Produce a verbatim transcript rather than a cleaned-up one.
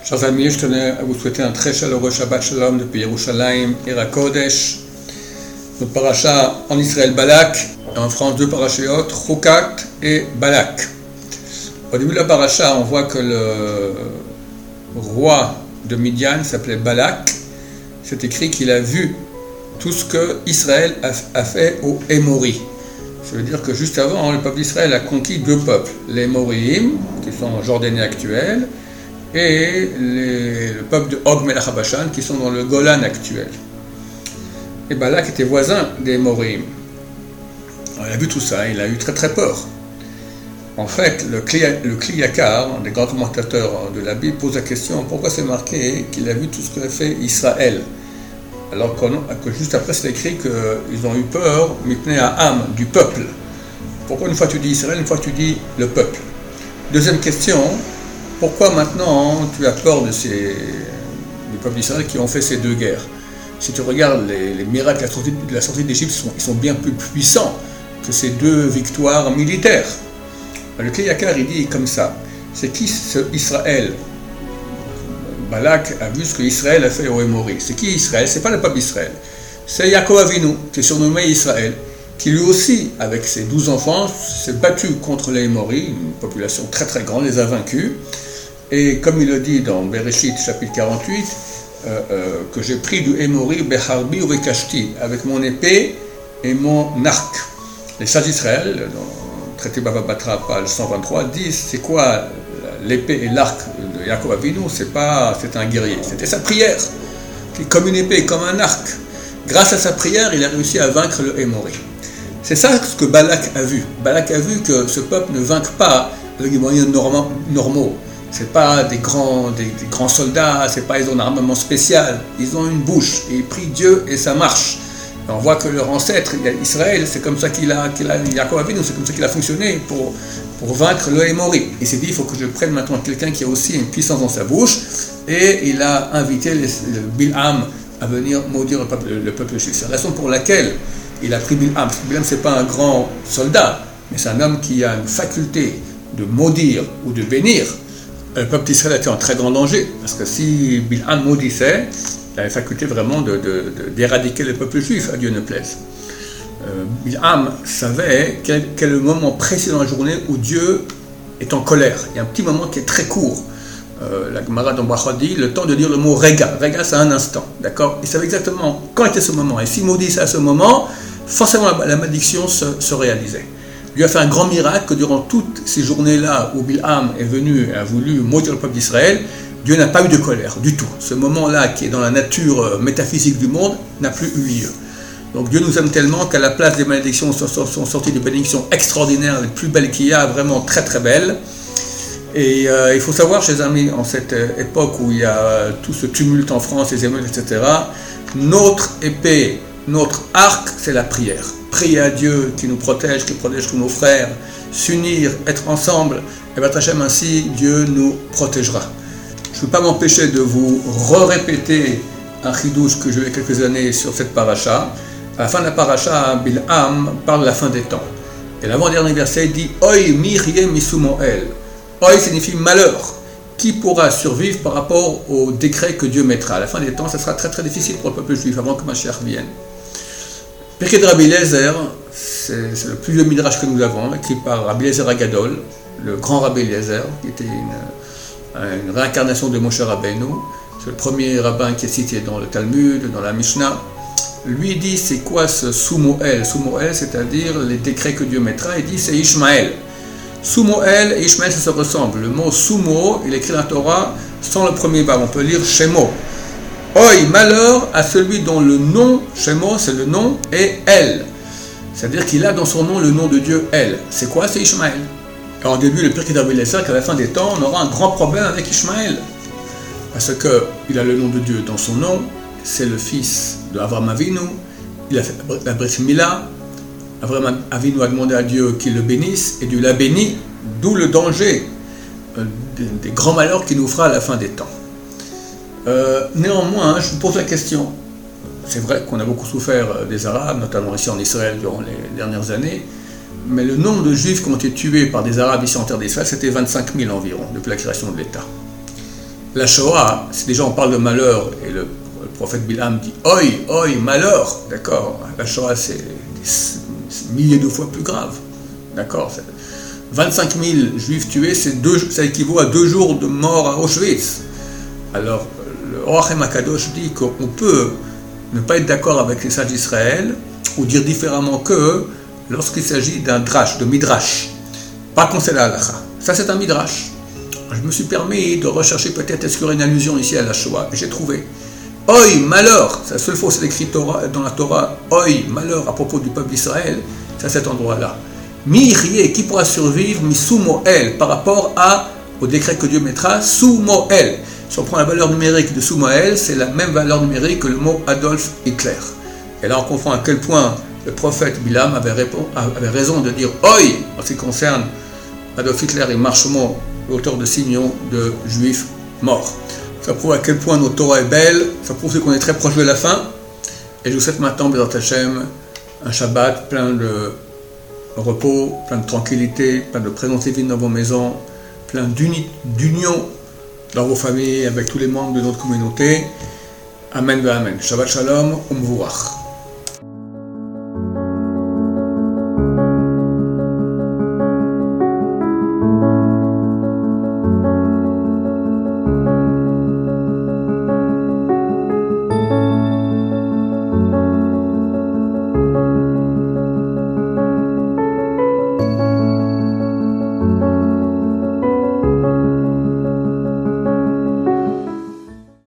Chers amis, je tenais à vous souhaiter un très chaleureux Shabbat Shalom depuis Yerushalayim, Ira Kodesh. Notre paracha en Israël Balak, et en France deux parachéotes, Chukat et Balak. Au début de la paracha, on voit que le roi de Midian s'appelait Balak. C'est écrit qu'il a vu tout ce que Israël a fait aux Émoris. Ça veut dire que juste avant, le peuple d'Israël a conquis deux peuples, les Émorim, qui sont en Jordanie actuelle, et les, le peuple de Og Melech HaBashan, qui sont dans le Golan actuel. Et Balak était voisin des Émorim. Il a vu tout ça, il a eu très très peur. En fait, le Kli Yakar, un des grands commentateurs de la Bible, pose la question pourquoi c'est marqué qu'il a vu tout ce que fait Israël, alors que, que juste après c'est écrit qu'ils ont eu peur, Mipnei Ha'am, du peuple. Pourquoi une fois tu dis Israël, une fois tu dis le peuple? Deuxième question, pourquoi maintenant tu as peur de ces, du peuple d'Israël qui ont fait ces deux guerres? Si tu regardes les, les miracles de la sortie, de la sortie d'Égypte, ils sont, ils sont bien plus puissants que ces deux victoires militaires. Le Kli Yakar, il dit comme ça, c'est qui ce Israël? Balak a vu ce que Israël a fait aux Émoris. C'est qui Israël? C'est pas le peuple d'Israël. C'est Yaakov Avinu, qui est surnommé Israël, qui lui aussi, avec ses douze enfants, s'est battu contre les Émoris, une population très très grande, les a vaincus. Et comme il le dit dans Bereshit, chapitre quarante-huit, euh, euh, que j'ai pris du Émori, Beharbi ou Bekashti, avec mon épée et mon arc. Les sages d'Israël, dans le traité Baba Batra, page cent vingt-trois, disent c'est quoi l'épée et l'arc de Yaakov Avinu? C'est pas, c'est un guerrier, c'était sa prière, qui comme une épée, comme un arc. Grâce à sa prière, il a réussi à vaincre le Émori. C'est ça ce que Balak a vu. Balak a vu que ce peuple ne vainque pas avec des moyens normaux. C'est pas des grands, des, des grands soldats, c'est pas ils ont un armement spécial. Ils ont une bouche et ils prient Dieu et ça marche. Et on voit que leur ancêtre, Israël, c'est comme ça qu'il a, qu'il a Yaakov Avinu, c'est comme ça qu'il a fonctionné pour, pour vaincre le Émori. Il s'est dit, il faut que je prenne maintenant quelqu'un qui a aussi une puissance dans sa bouche, et il a invité les, le Bilham à venir maudire le peuple, le peuple juif. C'est la raison pour laquelle il a pris Bilham. Bilham, c'est pas un grand soldat, mais c'est un homme qui a une faculté de maudire ou de bénir. Le peuple d'Israël était en très grand danger, parce que si Bilham maudissait, il a la faculté vraiment de, de, de, d'éradiquer le peuple juif, à Dieu ne plaise. Euh, Bilham savait quel, quel est le moment précis dans la journée où Dieu est en colère. Il y a un petit moment qui est très court. Euh, la Gemara dans Brachot dit le temps de dire le mot Rega. Rega, c'est un instant, d'accord? Il savait exactement quand était ce moment. Et s'il maudissait à ce moment, forcément la, la malédiction se, se réalisait. Dieu a fait un grand miracle que durant toutes ces journées-là où Bilham est venu et a voulu maudire le peuple d'Israël, Dieu n'a pas eu de colère du tout. Ce moment-là, qui est dans la nature métaphysique du monde, n'a plus eu lieu. Donc Dieu nous aime tellement qu'à la place des malédictions sont, sont sorties des bénédictions extraordinaires, les plus belles qu'il y a, vraiment très très belles. Et euh, il faut savoir, chers amis, en cette époque où il y a tout ce tumulte en France, les émeutes, et cetera, notre épée, notre arc, c'est la prière. Prier à Dieu qui nous protège, qui protège tous nos frères, s'unir, être ensemble, et bien Hachem, ainsi Dieu nous protégera. Je ne peux pas m'empêcher de vous re-répéter un chidouche que j'ai eu il y a quelques années sur cette paracha. À la fin de la paracha, Bilham parle de la fin des temps. Et l'avant-dernier verset dit « Oy mirie misumoel ». Oy signifie malheur. Qui pourra survivre par rapport au décret que Dieu mettra? À la fin des temps, ça sera très très difficile pour le peuple juif avant que Mashiach vienne. Pirkei de Rabbi Eliezer, c'est, c'est le plus vieux midrash que nous avons, écrit par Rabbi Eliezer Agadol, le grand Rabbi Eliezer, qui était une, une réincarnation de Moshe Rabbeinu. C'est le premier rabbin qui est cité dans le Talmud, dans la Mishnah. Lui dit, c'est quoi ce Sumoel? Sumoel, c'est-à-dire les décrets que Dieu mettra. Il dit, c'est Ishmaël. Sumoel et Ishmaël, ça se ressemble. Le mot Sumo, il écrit dans la Torah sans le premier verbe. On peut lire Shemo. Oi, malheur à celui dont le nom, Shemo, c'est le nom, et El. C'est-à-dire qu'il a dans son nom le nom de Dieu, El. C'est quoi? C'est Ishmaël. Et en début, le Pirkei de Rabbi Eliezer, qu'à la fin des temps, on aura un grand problème avec Ishmaël. Parce qu'il a le nom de Dieu dans son nom, c'est le fils d'Avraham Avinu, il a fait la Brit Mila, Avraham Avinu a demandé à Dieu qu'il le bénisse, et Dieu l'a béni, d'où le danger euh, des, des grands malheurs qu'il nous fera à la fin des temps. Euh, néanmoins, je vous pose la question, c'est vrai qu'on a beaucoup souffert des Arabes, notamment ici en Israël durant les dernières années, mais le nombre de Juifs qui ont été tués par des Arabes ici en terre d'Israël, c'était vingt-cinq mille environ, depuis la création de l'État. La Shoah, si déjà on parle de malheur, et le, le prophète Bilam dit « Oi, oi, malheur », d'accord, la Shoah c'est des milliers de fois plus grave, d'accord, vingt-cinq mille juifs tués, c'est deux, ça équivaut à deux jours de mort à Auschwitz. Alors, le Or Hachaim HaKadosh dit qu'on peut ne pas être d'accord avec les sages d'Israël, ou dire différemment que lorsqu'il s'agit d'un drash, de midrash, pas qu'on sait la halakha. Ça c'est un midrash. Je me suis permis de rechercher peut-être est-ce qu'il y aurait une allusion ici à la Shoah, et j'ai trouvé. Oi, malheur, c'est la seule fois où c'est écrit dans la Torah, oi, malheur à propos du peuple d'Israël, c'est à cet endroit-là. Mi irie, qui pourra survivre, mi sous Moël, par rapport à, au décret que Dieu mettra, sous Moël. Si on prend la valeur numérique de sous Moël, c'est la même valeur numérique que le mot Adolf Hitler. Et là on comprend à quel point le prophète Bilam avait, répond, avait raison de dire oi en ce qui concerne Adolf Hitler et Marshomon, l'auteur de six millions de juifs morts. Ça prouve à quel point notre Torah est belle, ça prouve qu'on est très proche de la fin. Et je vous souhaite maintenant, Bézat Hashem, un Shabbat plein de repos, plein de tranquillité, plein de présence divine dans vos maisons, plein d'union dans vos familles, avec tous les membres de notre communauté. Amen ve Amen. Shabbat Shalom, Umvurach.